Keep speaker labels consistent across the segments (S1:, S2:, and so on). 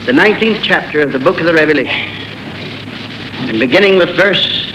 S1: the 19th chapter of the book of the Revelation, and beginning with verse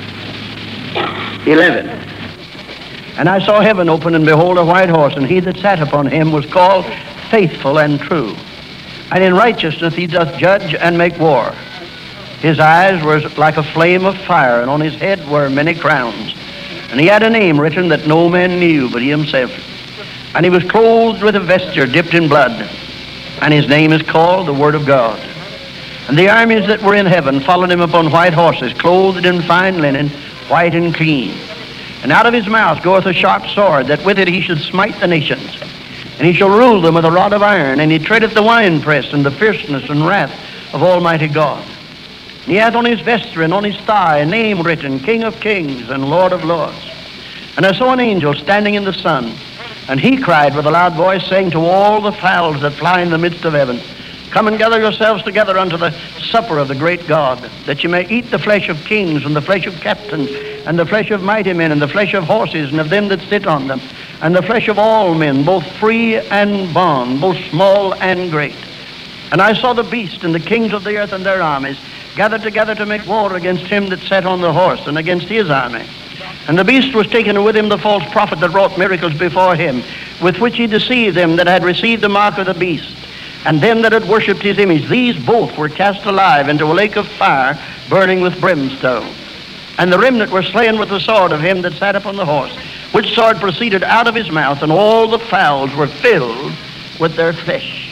S1: 11. And I saw heaven open, and behold, a white horse, and he that sat upon him was called Faithful and True. And in righteousness he doth judge and make war. His eyes were like a flame of fire, and on his head were many crowns. And he had a name written that no man knew but he himself. And he was clothed with a vesture dipped in blood, and his name is called the Word of God. And the armies that were in heaven followed him upon white horses, clothed in fine linen, white and clean. And out of his mouth goeth a sharp sword, that with it he should smite the nations. And he shall rule them with a rod of iron, and he treadeth the winepress and the fierceness and wrath of Almighty God. And he hath on his vesture and on his thigh a name written, King of Kings and Lord of Lords. And I saw an angel standing in the sun, and he cried with a loud voice, saying to all the fowls that fly in the midst of heaven, Come and gather yourselves together unto the supper of the great God, that ye may eat the flesh of kings, and the flesh of captains, and the flesh of mighty men, and the flesh of horses, and of them that sit on them, and the flesh of all men, both free and bond, both small and great. And I saw the beast and the kings of the earth and their armies gathered together to make war against him that sat on the horse, and against his army. And the beast was taken with him, the false prophet that wrought miracles before him, with which he deceived them that had received the mark of the beast, and them that had worshipped his image. These both were cast alive into a lake of fire, burning with brimstone. And the remnant were slain with the sword of him that sat upon the horse, which sword proceeded out of his mouth, and all the fowls were filled with their flesh.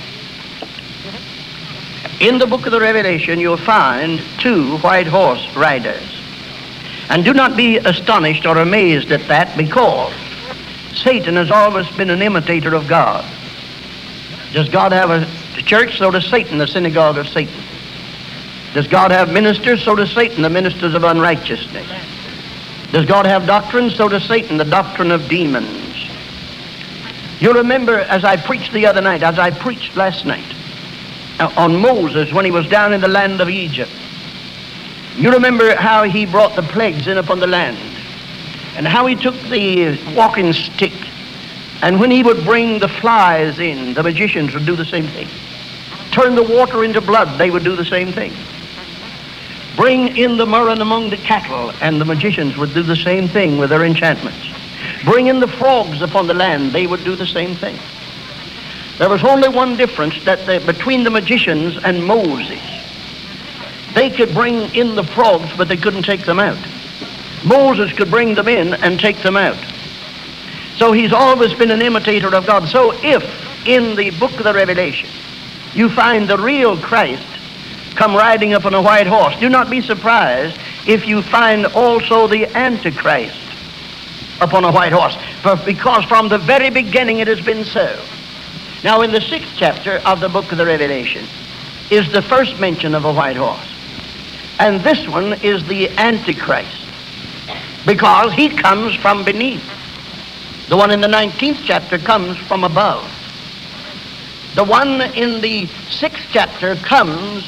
S1: In the book of the Revelation, you'll find two white horse riders. And do not be astonished or amazed at that, because Satan has always been an imitator of God. Does God have a church? So does Satan, the synagogue of Satan. Does God have ministers? So does Satan, the ministers of unrighteousness. Does God have doctrine? So does Satan, the doctrine of demons. You'll remember, as I preached the other night, as I preached last night, on Moses when he was down in the land of Egypt. You remember how he brought the plagues in upon the land, and how he took the walking stick, and when he would bring the flies in, the magicians would do the same thing. Turn the water into blood, they would do the same thing. Bring in the murrain among the cattle, and the magicians would do the same thing with their enchantments. Bring in the frogs upon the land, they would do the same thing. There was only one difference between the magicians and Moses. They could bring in the frogs, but they couldn't take them out. Moses could bring them in and take them out. So he's always been an imitator of God. So if in the book of the Revelation you find the real Christ come riding up on a white horse, do not be surprised if you find also the Antichrist upon a white horse, because from the very beginning it has been so. Now in the 6th chapter of the book of the Revelation is the first mention of a white horse. And this one is the Antichrist, because he comes from beneath. The one in the 19th chapter comes from above. The one in the 6th chapter comes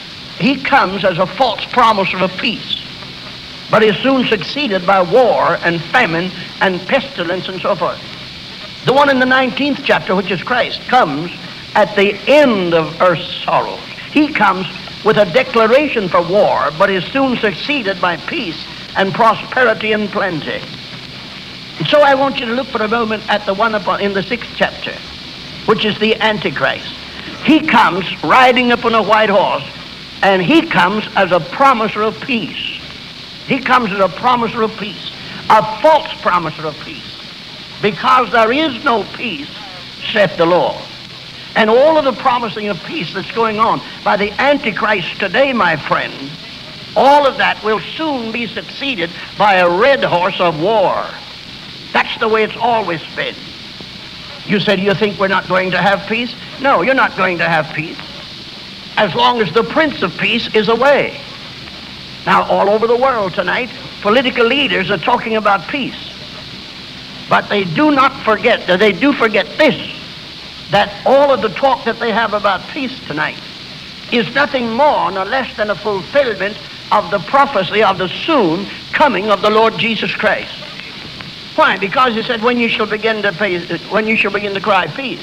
S1: as a false promiser of peace, but is soon succeeded by war and famine and pestilence and so forth. The one in the 19th chapter, which is Christ, comes at the end of earth's sorrows. He comes with a declaration for war, but is soon succeeded by peace and prosperity and plenty. And so I want you to look for a moment at the one in the 6th chapter, which is the Antichrist. He comes riding upon a white horse, and he comes as a promiser of peace. He comes as a promiser of peace, a false promiser of peace. Because there is no peace, saith the Lord. And all of the promising of peace that's going on by the Antichrist today, my friend, all of that will soon be succeeded by a red horse of war. That's the way it's always been. You said, you think we're not going to have peace? No, you're not going to have peace as long as the Prince of Peace is away. Now, all over the world tonight, political leaders are talking about peace. But they do not forget, they do forget this, that all of the talk that they have about peace tonight is nothing more nor less than a fulfillment of the prophecy of the soon coming of the Lord Jesus Christ. Why? Because he said, when you shall begin to cry peace,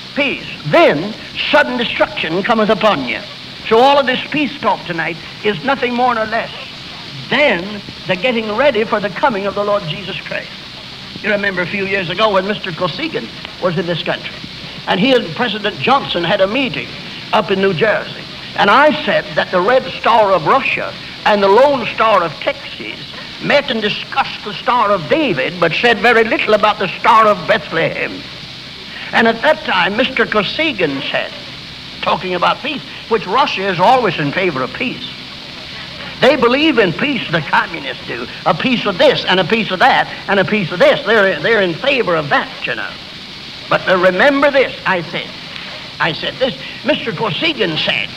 S1: peace. Then sudden destruction cometh upon you. So all of this peace talk tonight is nothing more nor less than the getting ready for the coming of the Lord Jesus Christ. You remember a few years ago when Mr. Kosygin was in this country, and he and President Johnson had a meeting up in New Jersey. And I said that the Red Star of Russia and the Lone Star of Texas met and discussed the Star of David, but said very little about the Star of Bethlehem. And at that time, Mr. Kosygin said, talking about peace, which Russia is always in favor of peace. They believe in peace, the communists do. A piece of this and a piece of that and a piece of this. They're in favor of that, you know. But remember this, I said this. Mr. Kosygin said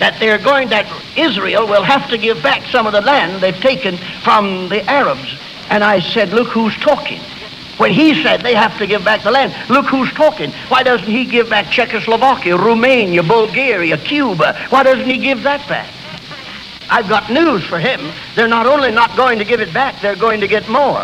S1: that Israel will have to give back some of the land they've taken from the Arabs. And I said, look who's talking. When he said they have to give back the land, look who's talking. Why doesn't he give back Czechoslovakia, Romania, Bulgaria, Cuba? Why doesn't he give that back? I've got news for him. They're not only not going to give it back, they're going to get more.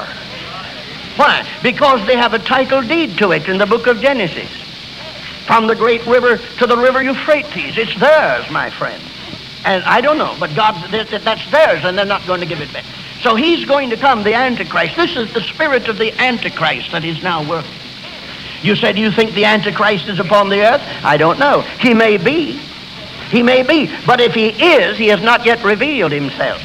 S1: Why? Because they have a title deed to it in the book of Genesis. From the great river to the river Euphrates. It's theirs, my friend. And I don't know, but God, that's theirs, and they're not going to give it back. So he's going to come, the Antichrist. This is the spirit of the Antichrist that is now working. You said you think the Antichrist is upon the earth? I don't know. He may be. He may be. But if he is, he has not yet revealed himself.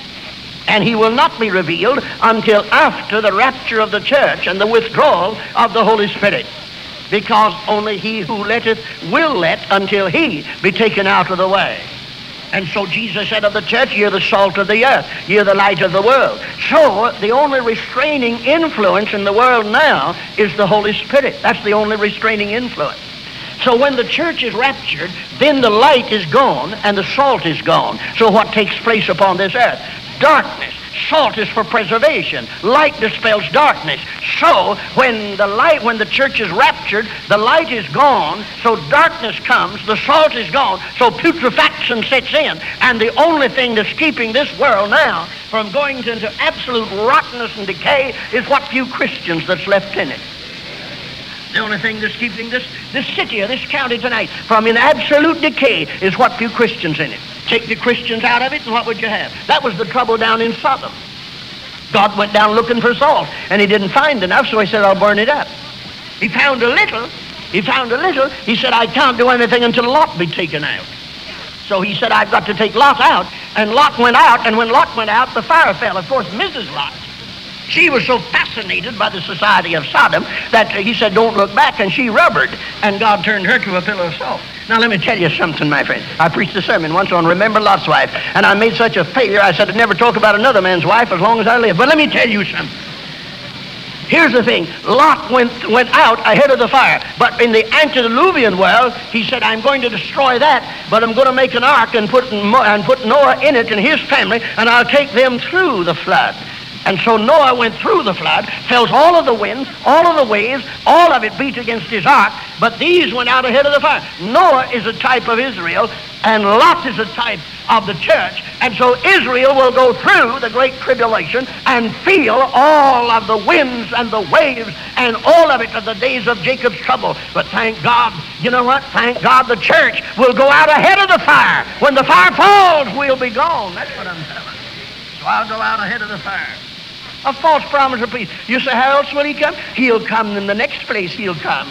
S1: And he will not be revealed until after the rapture of the church and the withdrawal of the Holy Spirit. Because only he who letteth will let until he be taken out of the way. And so Jesus said of the church, you're the salt of the earth, you're the light of the world. So the only restraining influence in the world now is the Holy Spirit. That's the only restraining influence. So when the church is raptured, then the light is gone and the salt is gone. So what takes place upon this earth? Darkness. Salt is for preservation. Light dispels darkness. So when the church is raptured, the light is gone, so darkness comes, the salt is gone, so putrefaction sets in. And the only thing that's keeping this world now from going into absolute rottenness and decay is what few Christians that's left in it. The only thing that's keeping this city or this county tonight from in absolute decay is what few Christians in it. Take the Christians out of it, and what would you have? That was the trouble down in Sodom. God went down looking for salt, and he didn't find enough, so he said, I'll burn it up. He found a little. He said, I can't do anything until Lot be taken out. So he said, I've got to take Lot out. And Lot went out, and when Lot went out, the fire fell. Of course, Mrs. Lot, she was so fascinated by the society of Sodom that he said, don't look back, and she rubbered, and God turned her to a pillar of salt. Now let me tell you something, my friend. I preached a sermon once on Remember Lot's wife, and I made such a failure, I said I'd never talk about another man's wife as long as I live. But let me tell you something. Here's the thing. Lot went out ahead of the fire, but in the antediluvian world, he said, I'm going to destroy that, but I'm going to make an ark and put Noah in it and his family, and I'll take them through the flood. And so Noah went through the flood, felt all of the winds, all of the waves, all of it beat against his ark, but these went out ahead of the fire. Noah is a type of Israel, and Lot is a type of the church. And so Israel will go through the great tribulation and feel all of the winds and the waves and all of it of the days of Jacob's trouble. But thank God, you know what? Thank God the church will go out ahead of the fire. When the fire falls, we'll be gone. That's what I'm telling you. So I'll go out ahead of the fire. A false promise of peace. You say, how else will he come? He'll come in the next place. He'll come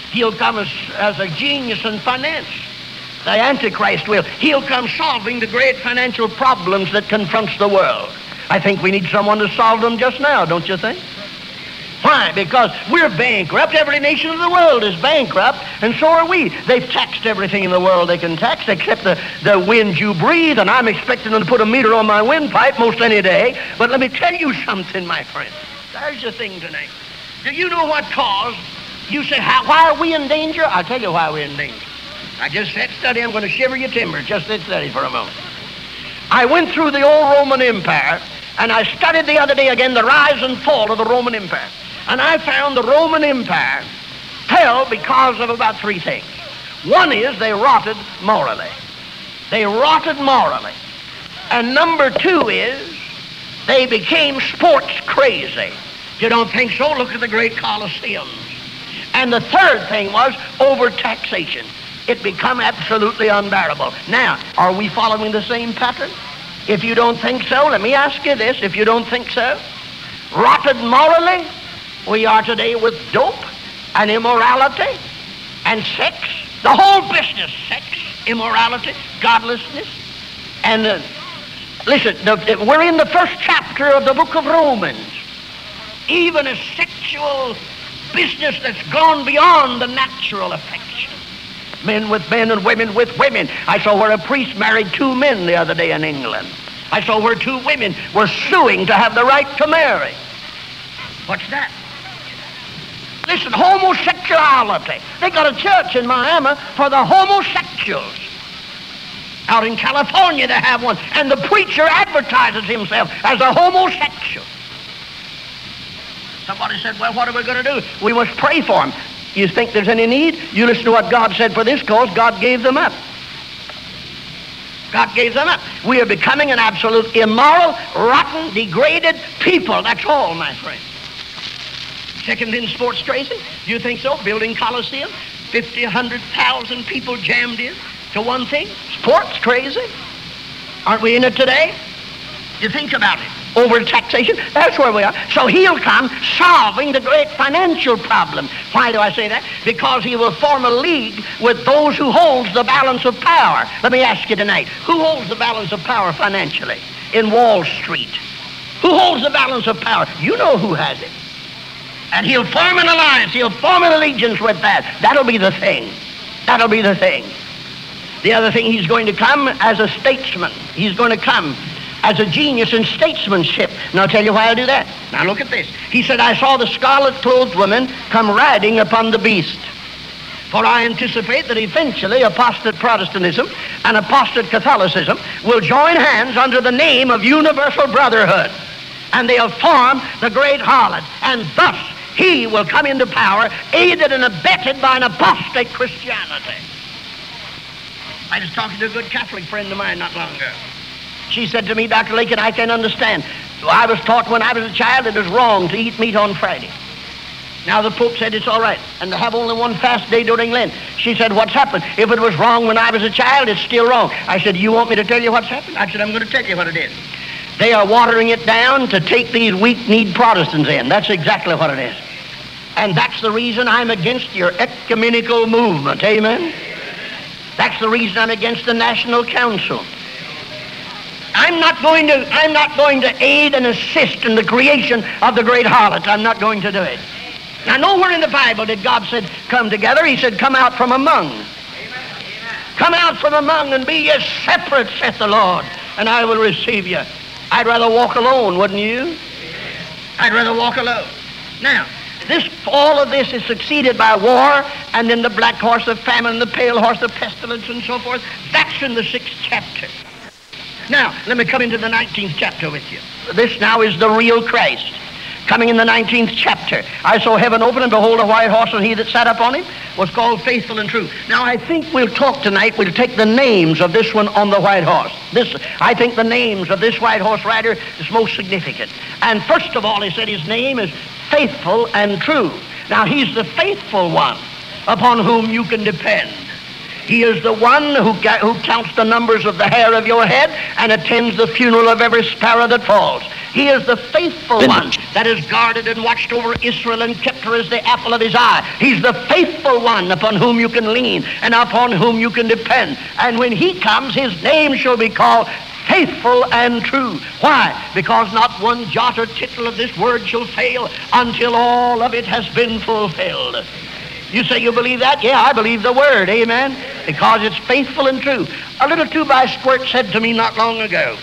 S1: as a genius in finance. The Antichrist will. He'll come solving the great financial problems that confronts the world. I think we need someone to solve them just now, don't you think? Why? Because we're bankrupt. Every nation of the world is bankrupt, and so are we. They've taxed everything in the world they can tax except the wind you breathe, and I'm expecting them to put a meter on my windpipe most any day. But let me tell you something, my friend. There's the thing tonight. Do you know what caused? You say, why are we in danger? I'll tell you why we're in danger. I just sat study. I'm going to shiver your timbers. Just sit study for a moment. I went through the old Roman Empire, and I studied the other day again the rise and fall of the Roman Empire. And I found the Roman Empire fell because of about three things. One is they rotted morally. They rotted morally. And number two is they became sports crazy. If you don't think so, look at the great Colosseums. And the third thing was overtaxation. It become absolutely unbearable. Now, are we following the same pattern? If you don't think so, let me ask you this. If you don't think so, rotted morally, we are today with dope and immorality and sex. The whole business, sex, immorality, godlessness. And listen, we're in the first chapter of the book of Romans. Even a sexual business that's gone beyond the natural affection. Men with men and women with women. I saw where a priest married 2 men the other day in England. I saw where 2 women were suing to have the right to marry. What's that? Listen, homosexuality. They got a church in Miami for the homosexuals. Out in California they have one, and the preacher advertises himself as a homosexual. Somebody said, well, what are we going to do? We must pray for him. You think there's any need? You listen to what God said for this cause. God gave them up. God gave them up. We are becoming an absolute immoral, rotten, degraded people. That's all, my friend. Second in sports crazy? Do you think so? Building Coliseum, 50, 100,000 people jammed in to one thing? Sports crazy? Aren't we in it today? You think about it. Over taxation, that's where we are. So he'll come solving the great financial problem. Why do I say that? Because he will form a league with those who holds the balance of power. Let me ask you tonight, who holds the balance of power financially in Wall Street? Who holds the balance of power? You know who has it. And he'll form an alliance, he'll form an allegiance with that. That'll be the thing. That'll be the thing. The other thing, he's going to come as a statesman. He's going to come as a genius in statesmanship. And I'll tell you why I do that. Now look at this. He said, I saw the scarlet-clothed woman come riding upon the beast. For I anticipate that eventually apostate Protestantism and apostate Catholicism will join hands under the name of universal brotherhood. And they'll form the great harlot. And thus he will come into power, aided and abetted by an apostate Christianity. I was talking to a good Catholic friend of mine not long ago. She said to me, Dr. Lincoln, I can't understand. I was taught when I was a child it was wrong to eat meat on Friday. Now the Pope said it's all right, and to have only one fast day during Lent. She said, what's happened? If it was wrong when I was a child, it's still wrong. I said, you want me to tell you what's happened? I said, I'm going to tell you what it is. They are watering it down to take these weak-kneed Protestants in. That's exactly what it is. And that's the reason I'm against your ecumenical movement. Amen? That's the reason I'm against the National Council. I'm not going to aid and assist in the creation of the great harlot. I'm not going to do it. Now, nowhere in the Bible did God said, come together. He said, come out from among. Amen. Come out from among and be ye separate, saith the Lord, and I will receive you. I'd rather walk alone, wouldn't you? I'd rather walk alone. Now, all of this is succeeded by war, and then the black horse of famine, the pale horse of pestilence, and so forth. That's in the 6th chapter. Now, let me come into the 19th chapter with you. This now is the real Christ. Coming in the 19th chapter, I saw heaven open, and behold a white horse, and he that sat upon him was called Faithful and True. Now, I think we'll talk tonight, we'll take the names of this one on the white horse. I think the names of this white horse rider is most significant. And first of all, he said his name is Faithful and True. Now, he's the faithful one upon whom you can depend. He is the one who counts the numbers of the hair of your head and attends the funeral of every sparrow that falls. He is the faithful one that has guarded and watched over Israel and kept her as the apple of his eye. He's the faithful one upon whom you can lean and upon whom you can depend. And when he comes, his name shall be called Faithful and True. Why? Because not one jot or tittle of this word shall fail until all of it has been fulfilled. You say you believe that? Yeah, I believe the word, amen? Because it's faithful and true. A little 2-by-squirt said to me not long ago,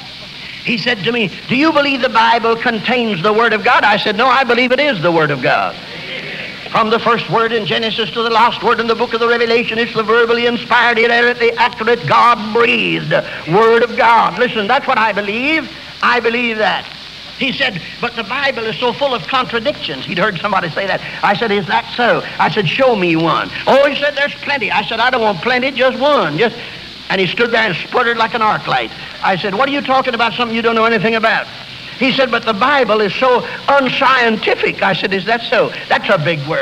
S1: he said to me, do you believe the Bible contains the word of God? I said, no, I believe it is the word of God. From the first word in Genesis to the last word in the book of the Revelation, it's the verbally inspired, inerrantly accurate, God-breathed word of God. Listen, that's what I believe. I believe that. He said, but the Bible is so full of contradictions. He'd heard somebody say that. I said, is that so? I said, show me one. Oh, he said, there's plenty. I said, I don't want plenty, just one. And he stood there and sputtered like an arc light. I said, what are you talking about, something you don't know anything about? He said, but the Bible is so unscientific. I said, is that so? That's a big word.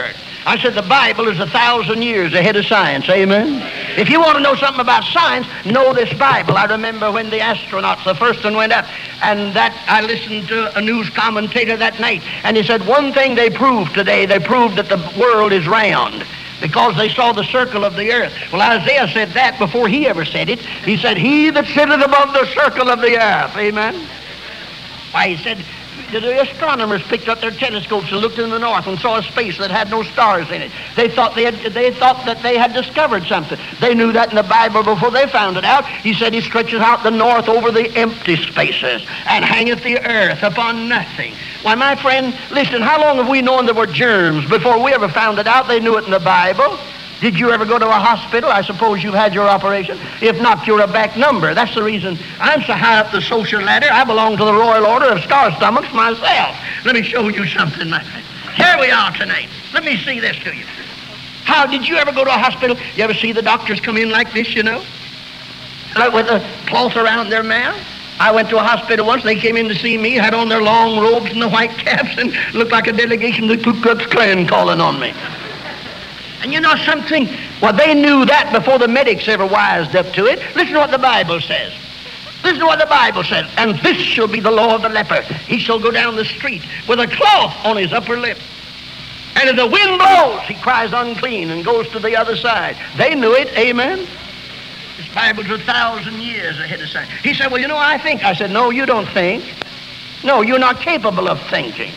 S1: I said the Bible is 1,000 years ahead of science. Amen? If you want to know something about science, know this Bible. I remember when the astronauts, the first one went up, and that I listened to a news commentator that night, and he said one thing they proved today, they proved that the world is round, because they saw the circle of the earth. Well, Isaiah said that before he ever said it. He said, he that sitteth above the circle of the earth. Amen? Why, he said, the astronomers picked up their telescopes and looked in the north and saw a space that had no stars in it. They thought that they had discovered something. They knew that in the Bible before they found it out. He said he stretches out the north over the empty spaces and hangeth the earth upon nothing. Why, my friend, listen, how long have we known there were germs before we ever found it out? They knew it in the Bible. Did you ever go to a hospital? I suppose you've had your operation. If not, you're a back number. That's the reason I'm so high up the social ladder. I belong to the Royal Order of Star Stomachs myself. Let me show you something, my friend. Here we are tonight. Let me see this to you. How did you ever go to a hospital? You ever see the doctors come in like this, you know? Like with a cloth around their mouth? I went to a hospital once. They came in to see me, had on their long robes and the white caps, and looked like a delegation of the Ku Klux Klan calling on me. And you know something? Well, they knew that before the medics ever wised up to it. Listen to what the Bible says. Listen to what the Bible says. And this shall be the law of the leper. He shall go down the street with a cloth on his upper lip. And if the wind blows, he cries unclean and goes to the other side. They knew it. Amen? This Bible's 1,000 years ahead of science. He said, well, you know, I think. I said, no, you don't think. No, you're not capable of thinking.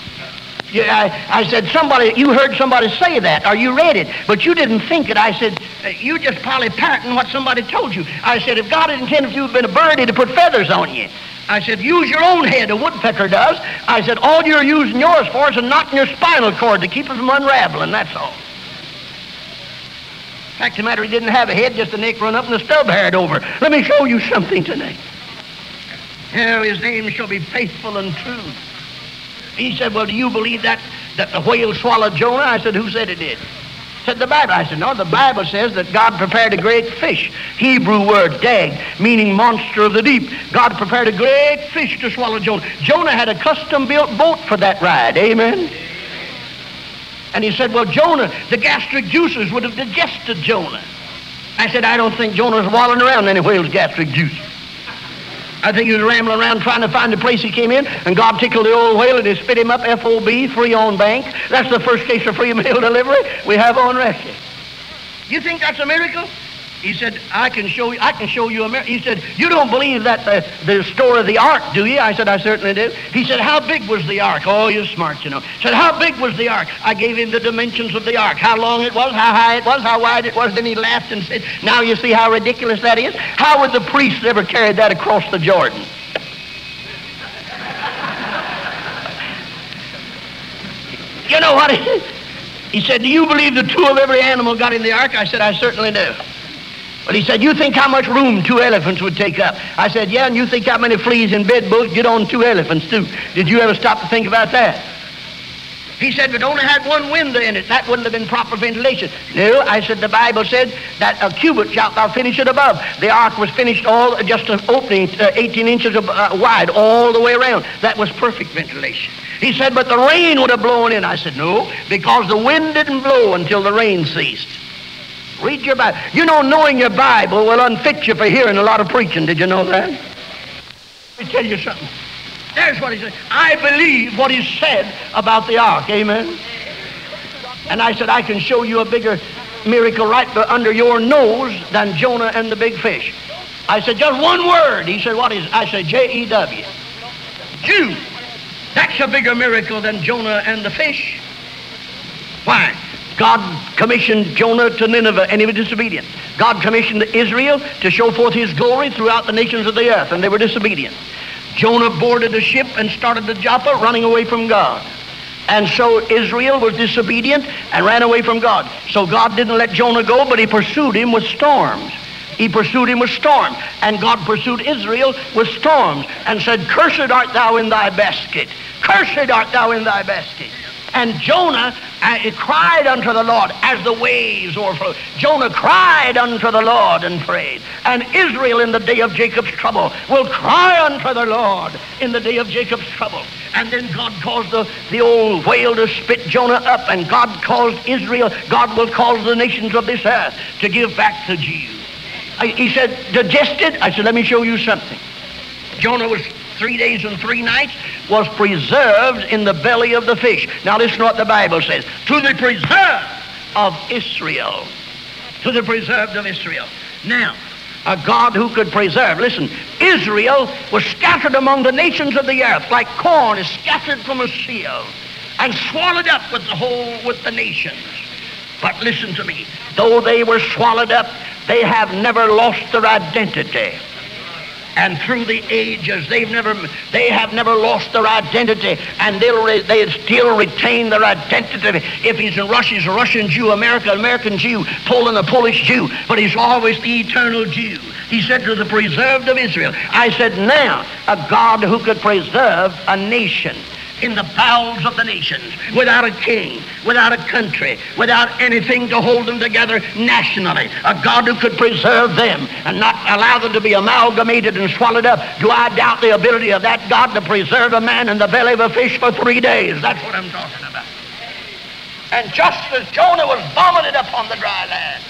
S1: I said, you heard somebody say that, or you read it, but you didn't think it. I said, you just probably parroting what somebody told you. I said, if God had intended you to have been a bird, he'd have put feathers on you. I said, use your own head, a woodpecker does. I said, all you're using yours for is a knot in your spinal cord to keep it from unraveling, that's all. Fact of the matter, he didn't have a head, just a neck run up and a stub haired over. Let me show you something tonight. Here, his name shall be faithful and true. He said, well, do you believe that the whale swallowed Jonah? I said, who said it did? Said the Bible. I said, no, the Bible says that God prepared a great fish. Hebrew word, dag, meaning monster of the deep. God prepared a great fish to swallow Jonah. Jonah had a custom-built boat for that ride. Amen? And he said, well, Jonah, the gastric juices would have digested Jonah. I said, I don't think Jonah was wallowing around any whale's gastric juice. I think he was rambling around trying to find the place he came in, and God tickled the old whale and he spit him up, FOB, free on bank. That's the first case of free mail delivery we have on record. You think that's a miracle? He said, I can show you a miracle. He said, you don't believe that the story of the ark, do you? I said, I certainly do. He said, how big was the ark? Oh, you're smart, you know. He said, how big was the ark? I gave him the dimensions of the ark, how long it was, how high it was, how wide it was. Then he laughed and said, now you see how ridiculous that is? How would the priests ever carry that across the Jordan? You know what? He said, do you believe the two of every animal got in the ark? I said, I certainly do. But he said, you think how much room 2 elephants would take up? I said, yeah, and you think how many fleas and bedbugs get on 2 elephants too? Did you ever stop to think about that? He said, if it only had one window in it, that wouldn't have been proper ventilation. No, I said, the Bible said that a cubit shalt thou finish it above. The ark was finished just an opening 18 inches wide all the way around. That was perfect ventilation. He said, but the rain would have blown in. I said, no, because the wind didn't blow until the rain ceased. Read your Bible. You know, knowing your Bible will unfit you for hearing a lot of preaching. Did you know that? Let me tell you something. There's what he said. I believe what he said about the ark. Amen? And I said, I can show you a bigger miracle right under your nose than Jonah and the big fish. I said, just one word. He said, what is it? I said, J-E-W. Jew. That's a bigger miracle than Jonah and the fish. Why? God commissioned Jonah to Nineveh, and he was disobedient. God commissioned Israel to show forth his glory throughout the nations of the earth, and they were disobedient. Jonah boarded a ship and started to Joppa, running away from God. And so Israel was disobedient and ran away from God. So God didn't let Jonah go, but he pursued him with storms. He pursued him with storms. And God pursued Israel with storms and said, cursed art thou in thy basket. Cursed art thou in thy basket. And Jonah cried unto the Lord as the waves overflowed. Jonah cried unto the Lord and prayed. And Israel in the day of Jacob's trouble will cry unto the Lord in the day of Jacob's trouble. And then God caused the old whale to spit Jonah up, and God caused Israel, God will cause the nations of this earth to give back the Jews. He said, digested? I said, let me show you something. Jonah was 3 days and 3 nights, was preserved in the belly of the fish. Now listen to what the Bible says. To the preserved of Israel. To the preserved of Israel. Now, a God who could preserve. Listen, Israel was scattered among the nations of the earth like corn is scattered from a sieve and swallowed up with the nations. But listen to me. Though they were swallowed up, they have never lost their identity. And through the ages, they have never lost their identity, and they still retain their identity. If he's in Russia, he's a Russian Jew, American Jew, Poland, a Polish Jew, but he's always the eternal Jew. He said to the preserved of Israel, I said, now, a God who could preserve a nation in the bowels of the nations, without a king, without a country, without anything to hold them together nationally. A God who could preserve them and not allow them to be amalgamated and swallowed up. Do I doubt the ability of that God to preserve a man in the belly of a fish for 3 days? That's what I'm talking about. And just as Jonah was vomited upon the dry land,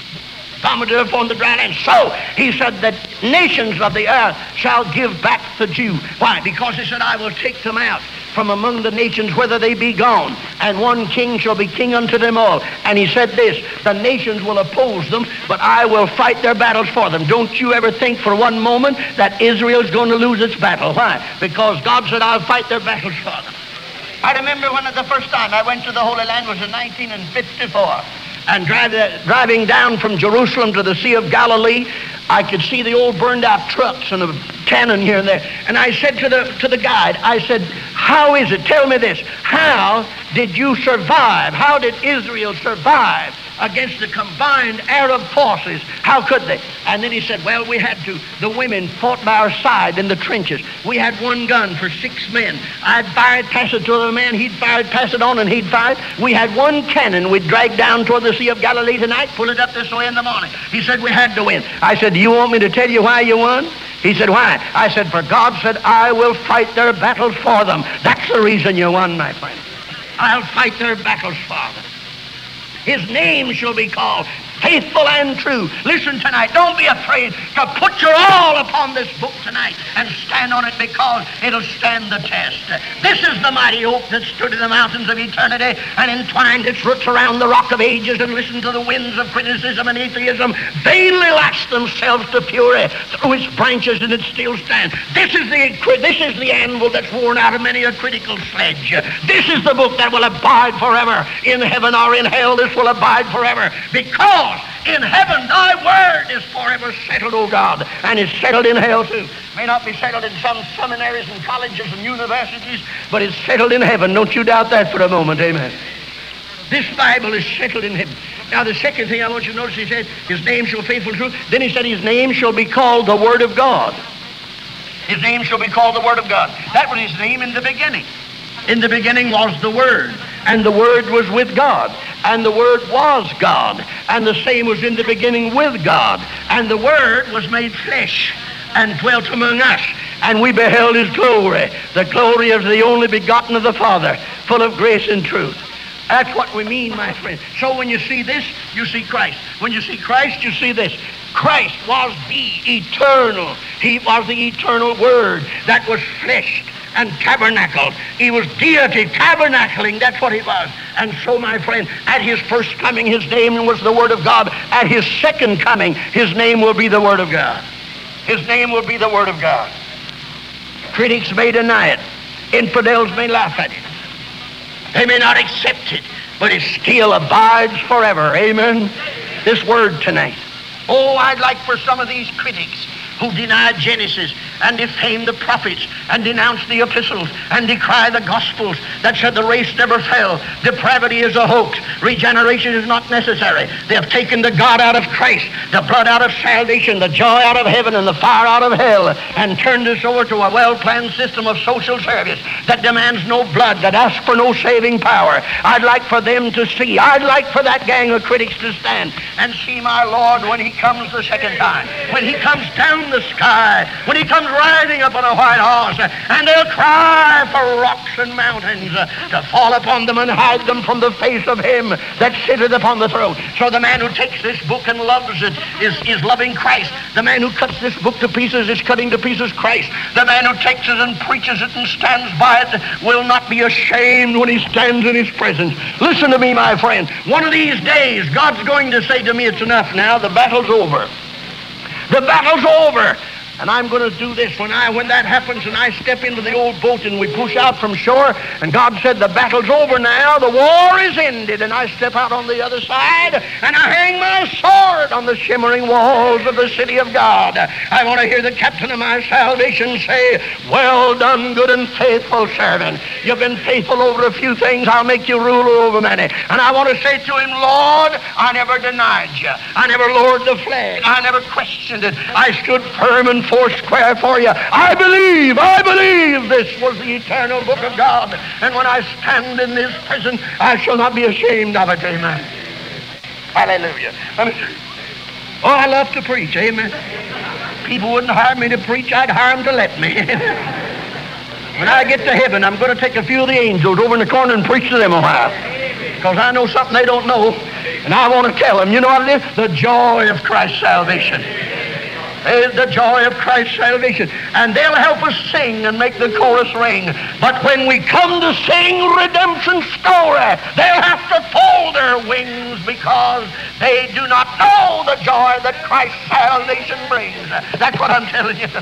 S1: so he said that nations of the earth shall give back the Jew. Why? Because he said, I will take them out from among the nations whither they be gone, and one king shall be king unto them all. And he said this, the nations will oppose them, but I will fight their battles for them. Don't you ever think for one moment that Israel's going to lose its battle. Why? Because God said, I'll fight their battles for them. I remember when the first time I went to the Holy Land was in 1954. And driving down from Jerusalem to the Sea of Galilee, I could see the old burned out trucks and a cannon here and there. And I said to the guide, I said, how is it? Tell me this. How did you survive? How did Israel survive against the combined Arab forces? How could they? And then he said, well, we had to. The women fought by our side in the trenches. We had one gun for 6 men. I'd fire it, pass it to the man. He'd fire it, pass it on, and he'd fire it. We had one cannon we'd drag down toward the Sea of Galilee tonight, pull it up this way in the morning. He said, we had to win. I said, do you want me to tell you why you won? He said, why? I said, for God said, I will fight their battles for them. That's the reason you won, my friend. I'll fight their battles for them. His name shall be called Faithful and True. Listen tonight, don't be afraid to put your all upon this book tonight and stand on it, because it'll stand the test. This is the mighty oak that stood in the mountains of eternity and entwined its roots around the rock of ages and listened to the winds of criticism and atheism, vainly lashed themselves to fury through its branches, and it still stands. This is the anvil that's worn out of many a critical sledge. This is the book that will abide forever. In heaven or in hell, this will abide forever, because in heaven thy word is forever settled, O God, and it's settled in hell too. May not be settled in some seminaries and colleges and universities, but it's settled in heaven. Don't you doubt that for a moment. Amen. This Bible is settled in heaven. Now the second thing I want you to notice, he said, his name shall be faithful and true. Then he said, his name shall be called the Word of God. His name shall be called the Word of God. That was his name in the beginning. In the beginning was the Word, and the Word was with God, and the Word was God, and the same was in the beginning with God, and the Word was made flesh and dwelt among us, and we beheld his glory, the glory of the only begotten of the Father, full of grace and truth. That's what we mean, my friend. So when you see this, you see Christ. When you see Christ, you see this. Christ was the eternal. He was the eternal Word that was fleshed and tabernacled. He was deity tabernacling. That's what he was. And so, my friend, at his first coming, his name was the Word of God. At his second coming, his name will be the Word of God. His name will be the Word of God. Critics may deny it. Infidels may laugh at it. They may not accept it, but it still abides forever. Amen. This word tonight. Oh, I'd like for some of these critics who deny Genesis and defame the prophets and denounce the epistles and decry the gospels that said the race never fell, depravity is a hoax, regeneration is not necessary. They have taken the God out of Christ, the blood out of salvation, the joy out of heaven, and the fire out of hell, and turned us over to a well-planned system of social service that demands no blood, that asks for no saving power. I'd like for them to see, I'd like for that gang of critics to stand and see my Lord when he comes the second time, when he comes down the sky, when he comes riding upon a white horse, and they'll cry for rocks and mountains to fall upon them and hide them from the face of him that sitteth upon the throne. So the man who takes this book and loves it is loving Christ. The man who cuts this book to pieces is cutting to pieces Christ. The man who takes it and preaches it and stands by it will not be ashamed when he stands in his presence. Listen to me, my friend. One of these days, God's going to say to me, it's enough now. The battle's over. The battle's over. And I'm going to do this when that happens and I step into the old boat and we push out from shore and God said the battle's over now, the war is ended, and I step out on the other side and I hang my sword on the shimmering walls of the city of God. I want to hear the captain of my salvation say, well done, good and faithful servant. You've been faithful over a few things, I'll make you ruler over many. And I want to say to him, Lord, I never denied you. I never lowered the flag. I never questioned it. I stood firm and foursquare for you. I believe this was the eternal book of God. And when I stand in this prison, I shall not be ashamed of it. Amen. Hallelujah. Oh, I love to preach. Amen. People wouldn't hire me to preach. I'd hire them to let me. When I get to heaven, I'm going to take a few of the angels over in the corner and preach to them a while. Because I know something they don't know. And I want to tell them, you know what it is? The joy of Christ's salvation. The joy of Christ's salvation. And they'll help us sing and make the chorus ring. But when we come to sing redemption's story, they'll have to fold their wings because they do not know the joy that Christ's salvation brings. That's what I'm telling you.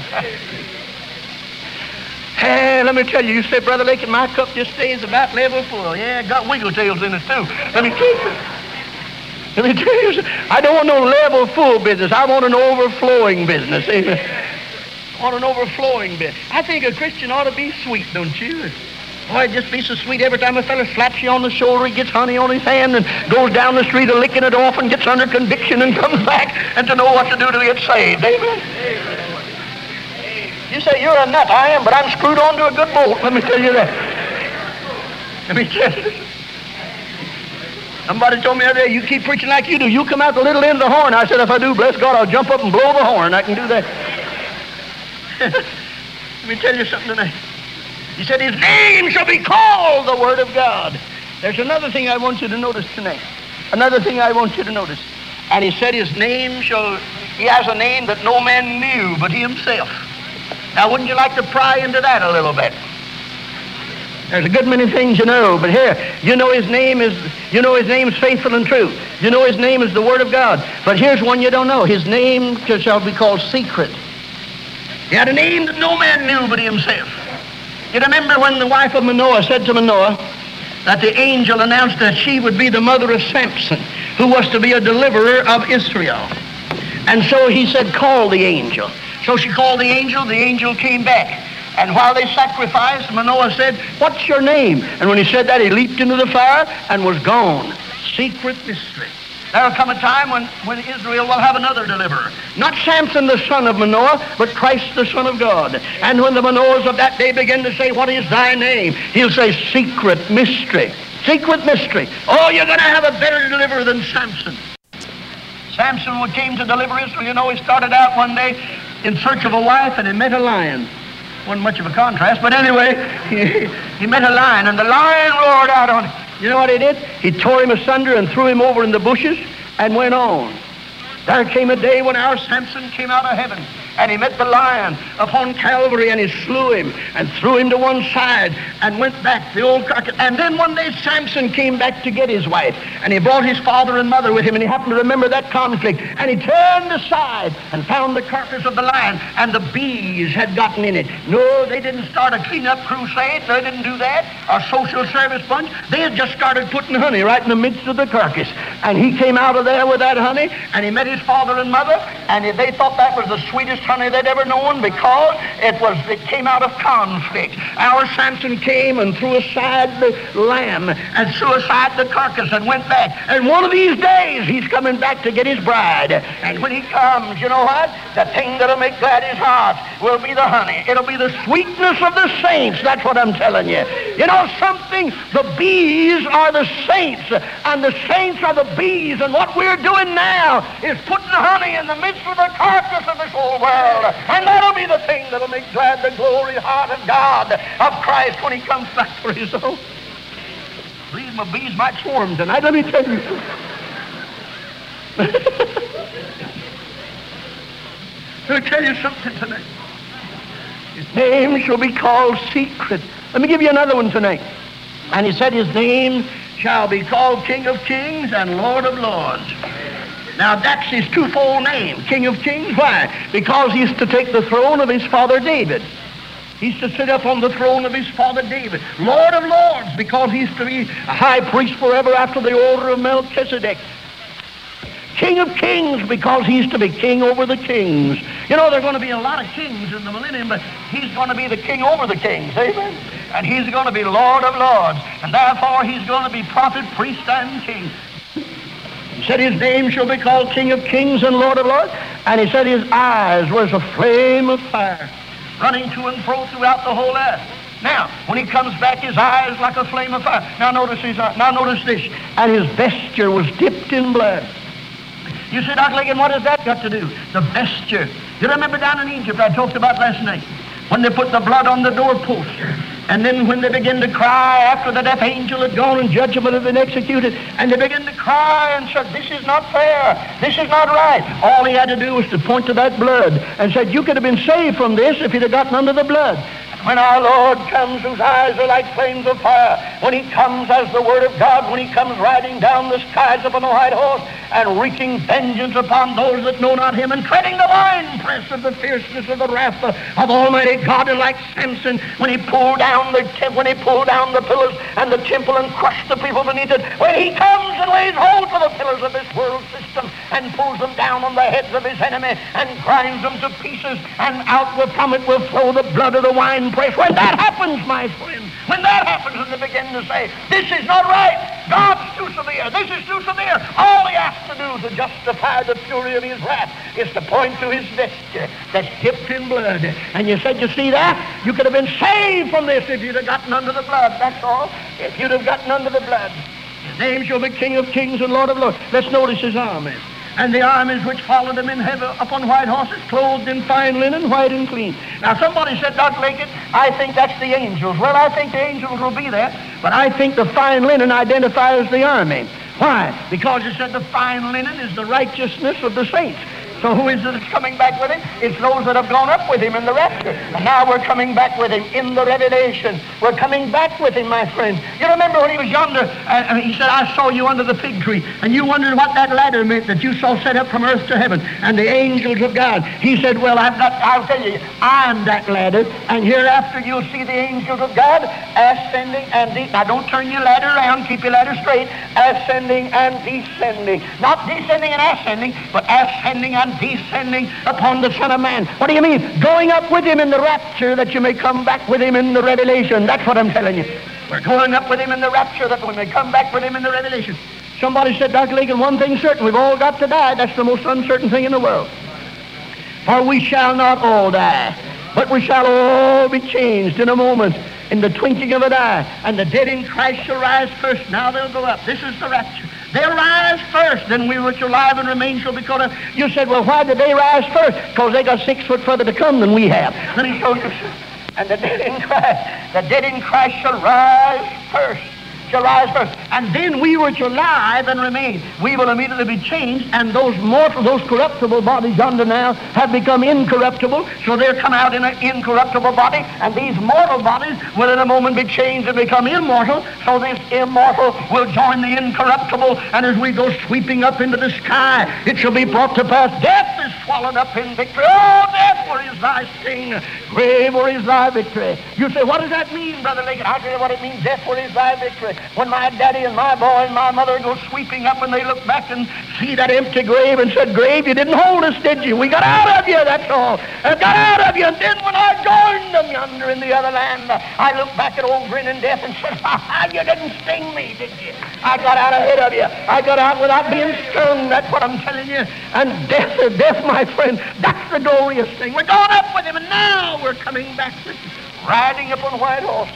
S1: Hey, let me tell you, you say, Brother Lincoln, my cup just stays about level full. Yeah, got wiggle tails in it too. Let me tell you, I don't want no level full business. I want an overflowing business. Amen. I want an overflowing business. I think a Christian ought to be sweet, don't you? Boy, it'd just be so sweet every time a fellow slaps you on the shoulder, he gets honey on his hand and goes down the street licking it off and gets under conviction and comes back and to know what to do to get saved. Amen. You say, you're a nut. I am, but I'm screwed onto a good bolt. Let me tell you that. Let me tell you. Somebody told me the other day, you keep preaching like you do. You come out the little end of the horn. I said, if I do, bless God, I'll jump up and blow the horn. I can do that. Let me tell you something tonight. He said, his name shall be called the Word of God. There's another thing I want you to notice tonight. Another thing I want you to notice. And he said his name he has a name that no man knew but he himself. Now, wouldn't you like to pry into that a little bit? There's a good many things you know, but here, you know his name is faithful and true. You know his name is the Word of God. But here's one you don't know. His name shall be called Secret. He had a name that no man knew but himself. You remember when the wife of Manoah said to Manoah that the angel announced that she would be the mother of Samson, who was to be a deliverer of Israel. And so he said, call the angel. So she called the angel came back. And while they sacrificed, Manoah said, what's your name? And when he said that, he leaped into the fire and was gone. Secret mystery. There will come a time when Israel will have another deliverer. Not Samson the son of Manoah, but Christ the Son of God. And when the Manoahs of that day begin to say, what is thy name? He'll say, secret mystery. Secret mystery. Oh, you're going to have a better deliverer than Samson. Samson came to deliver Israel. You know, he started out one day in search of a wife and he met a lion. Wasn't much of a contrast, but anyway, he met a lion, and the lion roared out on him. You know what he did? He tore him asunder and threw him over in the bushes and went on. There came a day when our Samson came out of heaven, and he met the lion upon Calvary, and he slew him and threw him to one side and went back, the old carcass. And then one day Samson came back to get his wife, and he brought his father and mother with him, and he happened to remember that conflict, and he turned aside and found the carcass of the lion, and the bees had gotten in it. No, they didn't start a cleanup crusade. They didn't do that, a social service bunch. They had just started putting honey right in the midst of the carcass, and he came out of there with that honey, and he met his father and mother, and they thought that was the sweetest honey they'd ever known because it came out of conflict. Our Samson came and threw aside the lamb and threw aside the carcass and went back. And one of these days he's coming back to get his bride. And when he comes, you know what? The thing that'll make glad his heart will be the honey. It'll be the sweetness of the saints. That's what I'm telling you. You know something? The bees are the saints, and the saints are the bees. And what we're doing now is putting honey in the midst of the carcass of this old world. world. And that'll be the thing that'll make glad the glory heart of God, of Christ, when he comes back for his own. Believe my bees might swarm tonight, let me tell you. Let me tell you something tonight. His name shall be called Secret. Let me give you another one tonight. And he said his name shall be called King of Kings and Lord of Lords. Now that's his twofold name, King of Kings. Why? Because he's to take the throne of his father David. He's to sit up on the throne of his father David. Lord of Lords, because he's to be a high priest forever after the order of Melchizedek. King of Kings, because he's to be king over the kings. You know, there are going to be a lot of kings in the millennium, but he's going to be the king over the kings. Amen? And he's going to be Lord of Lords. And therefore he's going to be prophet, priest, and king. He said his name shall be called King of Kings and Lord of Lords. And he said his eyes were as a flame of fire, running to and fro throughout the whole earth. Now, when he comes back, his eyes like a flame of fire. Now notice this. And his vesture was dipped in blood. You say, Dr. Lincoln, what has that got to do? The vesture. You remember down in Egypt, I talked about last night, when they put the blood on the doorpost. And then when they begin to cry after the death angel had gone and judgment had been executed, and they begin to cry and said, this is not fair, this is not right. All he had to do was to point to that blood and said, you could have been saved from this if you'd have gotten under the blood. When our Lord comes, whose eyes are like flames of fire, when he comes as the Word of God, when he comes riding down the skies upon a white horse and wreaking vengeance upon those that know not him and treading the winepress of the fierceness of the wrath of Almighty God, and like Samson, when he pulled down the pillars and the temple and crushed the people beneath it, when he comes and lays hold to the pillars of this world system and pulls them down on the heads of his enemy and grinds them to pieces, and out from it will flow the blood of the wine press. When that happens, my friend, when that happens, and they begin to say, this is not right, God's too severe, this is too severe, all he has to do to justify the fury of his wrath is to point to his vesture that's dipped in blood. And you said, you see that? You could have been saved from this if you'd have gotten under the blood, that's all. If you'd have gotten under the blood. His name shall be King of Kings and Lord of Lords. Let's notice his armies. And the armies which followed him in heaven upon white horses, clothed in fine linen, white and clean. Now somebody said, Dr. Lincoln, I think that's the angels. Well, I think the angels will be there, but I think the fine linen identifies the army. Why? Because it said the fine linen is the righteousness of the saints. So who is it that's coming back with him? It's those that have gone up with him in the rapture. And now we're coming back with him in the revelation. We're coming back with him, my friend. You remember when he was yonder, and he said, I saw you under the fig tree, and you wondered what that ladder meant that you saw set up from earth to heaven, and the angels of God. He said, well, I'll tell you, I'm that ladder, and hereafter you'll see the angels of God ascending and descending. Now don't turn your ladder around, keep your ladder straight. Ascending and descending. Not descending and ascending, but ascending and descending upon the Son of Man. What do you mean? Going up with him in the rapture that you may come back with him in the revelation. That's what I'm telling you. We're going up with him in the rapture that we may come back with him in the revelation. Somebody said, Dr. Lincoln, one thing's certain, we've all got to die. That's the most uncertain thing in the world. For we shall not all die, but we shall all be changed in a moment, in the twinkling of an eye. And the dead in Christ shall rise first. Now they'll go up. This is the rapture. They'll rise first, then we which are alive and remain shall be caught up. You said, well, why did they rise first? Because they got 6 foot further to come than we have. Let me show you. And the dead in Christ shall rise first. Shall rise first. And then we which are alive and remain, we will immediately be changed, and those corruptible bodies yonder now have become incorruptible, so they'll come out in an incorruptible body, and these mortal bodies will in a moment be changed and become immortal, so this immortal will join the incorruptible, and as we go sweeping up into the sky, it shall be brought to pass, death is swallowed up in victory. Oh, death, where is thy sting? Grave, where is thy victory? You say, what does that mean, Brother Lincoln? I'll tell you what it means. Death, where is thy victory? When my daddy and my boy and my mother go sweeping up and they look back and see that empty grave and said, grave, you didn't hold us, did you? We got out of you, that's all. I got out of you. And then when I joined them yonder in the other land, I looked back at old grinning death and said, you didn't sting me, did you? I got out ahead of you. I got out without being stung. That's what I'm telling you. And death, my friend, that's the glorious thing. We're going up with him, and now we're coming back with him, riding upon white horses.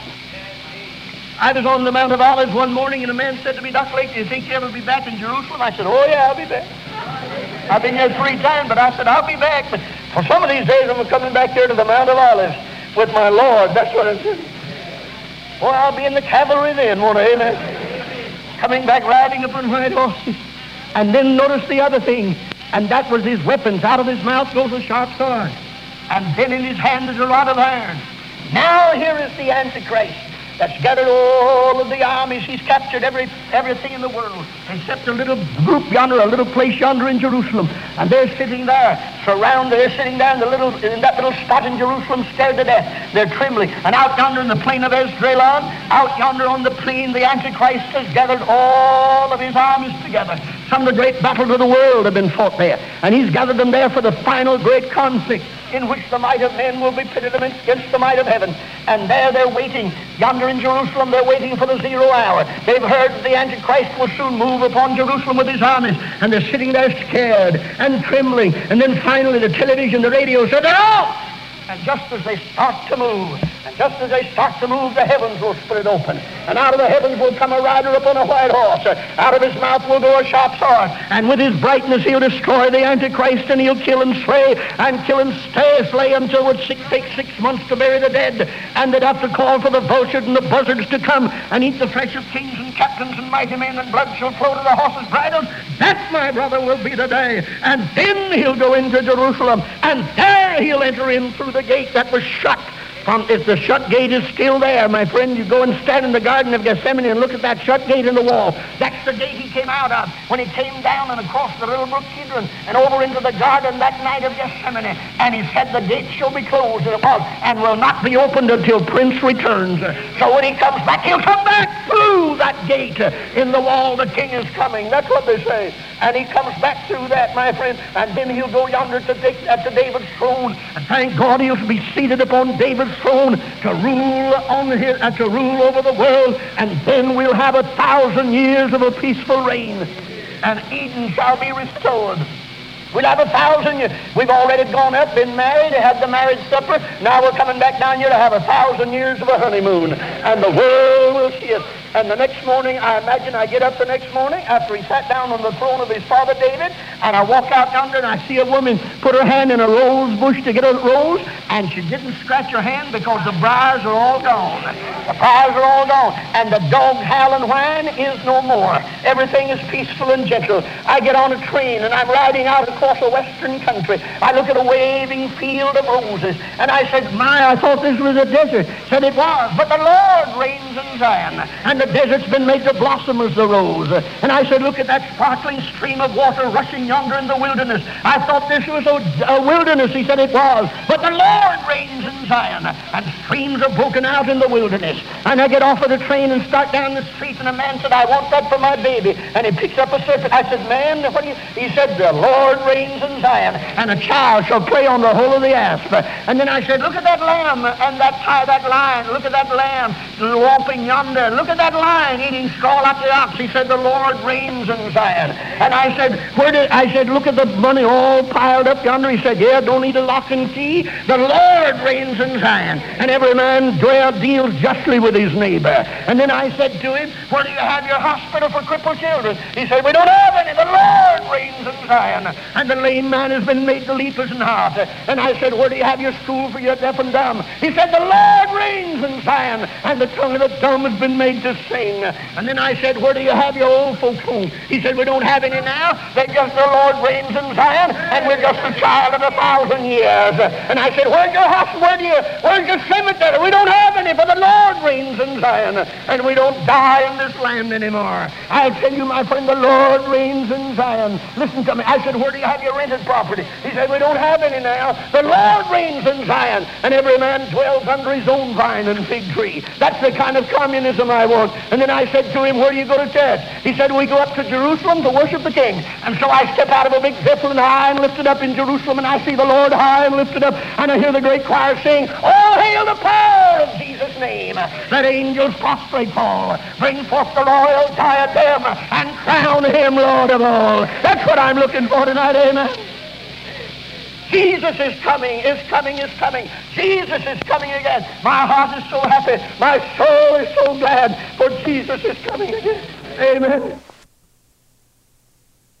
S1: I was on the Mount of Olives one morning, and a man said to me, Dr. Lake, do you think you'll ever be back in Jerusalem? I said, oh, yeah, I'll be back. I've been here 3 times, but I said, I'll be back. But for some of these days, I'm coming back here to the Mount of Olives with my Lord. That's what I said. Boy, I'll be in the cavalry then, won't I? Amen. Coming back riding upon white horses. And then notice the other thing, and that was his weapons. Out of his mouth goes a sharp sword, and then in his hand is a rod of iron. Now here is the Antichrist that's gathered all of the armies. He's captured everything in the world except a little group yonder, a little place yonder in Jerusalem. And they're sitting there, surrounded. They're sitting there in that little spot in Jerusalem, scared to death. They're trembling. And out yonder in the plain of Esdraelon, out yonder on the plain, the Antichrist has gathered all of his armies together. Some of the great battles of the world have been fought there. And he's gathered them there for the final great conflict, in which the might of men will be pitted against the might of heaven. And there they're waiting. Yonder in Jerusalem, they're waiting for the 0 hour. They've heard that the Antichrist will soon move upon Jerusalem with his armies. And they're sitting there scared and trembling. And then finally the television, the radio said, they're off! And just as they start to move, the heavens will split open. And out of the heavens will come a rider upon a white horse. Out of his mouth will go a sharp sword. And with his brightness he'll destroy the Antichrist, and he'll kill and slay, and kill and slay until it takes 6 months to bury the dead. And they'd have to call for the vultures and the buzzards to come and eat the flesh of kings and captains and mighty men, and blood shall flow to the horses' bridles. That, my brother, will be the day. And then he'll go into Jerusalem, and there he'll enter in through the gate that was shut. If the shut gate is still there, my friend, you go and stand in the Garden of Gethsemane and look at that shut gate in the wall. That's the gate he came out of when he came down and across the little brook Kidron and over into the garden that night of Gethsemane. And he said, the gate shall be closed, and it was, and will not be opened until Prince returns. So when he comes back, he'll come back through that gate in the wall. The king is coming. That's what they say. And he comes back through that, my friend, and then he'll go yonder to David's throne. And thank God he'll be seated upon David's throne to rule over the world. And then we'll have 1,000 years of a peaceful reign, and Eden shall be restored. We'll have 1,000 years. We've already gone up, been married, had the marriage supper. Now we're coming back down here to have 1,000 years of a honeymoon, and the world will see it. And the next morning, I imagine I get up the next morning after he sat down on the throne of his father David, and I walk out yonder and I see a woman put her hand in a rose bush to get a rose, and she didn't scratch her hand because the briars are all gone. The briars are all gone, and the dog howl and whine is no more. Everything is peaceful and gentle. I get on a train and I'm riding out across a western country. I look at a waving field of roses, and I said, I thought this was a desert. Said it was, but the Lord reigns in Zion, and the desert's been made to blossom as the rose. And I said, look at that sparkling stream of water rushing yonder in the wilderness. I thought this was a wilderness. He said it was, but the Lord reigns in Zion, and streams are broken out in the wilderness. And I get off of the train and start down the street, and a man said, I want that for my baby. And he picks up a serpent. I said, man, what do you? He said, the Lord reigns in Zion, and a child shall play on the hole of the asp. And then I said, look at that lamb and that lion. Look at that lamb walking yonder. Look at that lion eating straw like the ox. He said, the Lord reigns in Zion. And I said, look at the money all piled up yonder. He said, yeah, don't need a lock and key. The Lord reigns in Zion, and every man deals justly with his neighbor. And then I said to him, where do you have your hospital for crippled children? He said, we don't have any. The Lord reigns in Zion, and the lame man has been made to leap as an hart. And I said, where do you have your school for your deaf and dumb? He said, the Lord reigns in Zion, and the tongue of the dumb has been made to sing. And then I said, where do you have your old folks home? He said, we don't have any now. They just, the Lord reigns in Zion, and we're just a child of 1,000 years. And I said, where's your house? Where's your cemetery? We don't have any, but the Lord reigns in Zion, and we don't die in this land anymore. I'll tell you, my friend, the Lord reigns in Zion. Listen to me. I said, where do you have your rented property? He said, we don't have any now. The Lord reigns in Zion, and every man dwells under his own vine and fig tree. That's the kind of communism I want. And then I said to him, where do you go to church? He said, we go up to Jerusalem to worship the King. And so I step out of a big Zeppelin high and lifted up in Jerusalem, and I see the Lord high and lifted up, and I hear the great choir sing, all hail the power of Jesus' name. Let angels prostrate fall, bring forth the royal diadem, and crown him Lord of all. That's what I'm looking for tonight, amen. Jesus is coming, is coming, is coming. Jesus is coming again. My heart is so happy. My soul is so glad, for Jesus is coming again. Amen.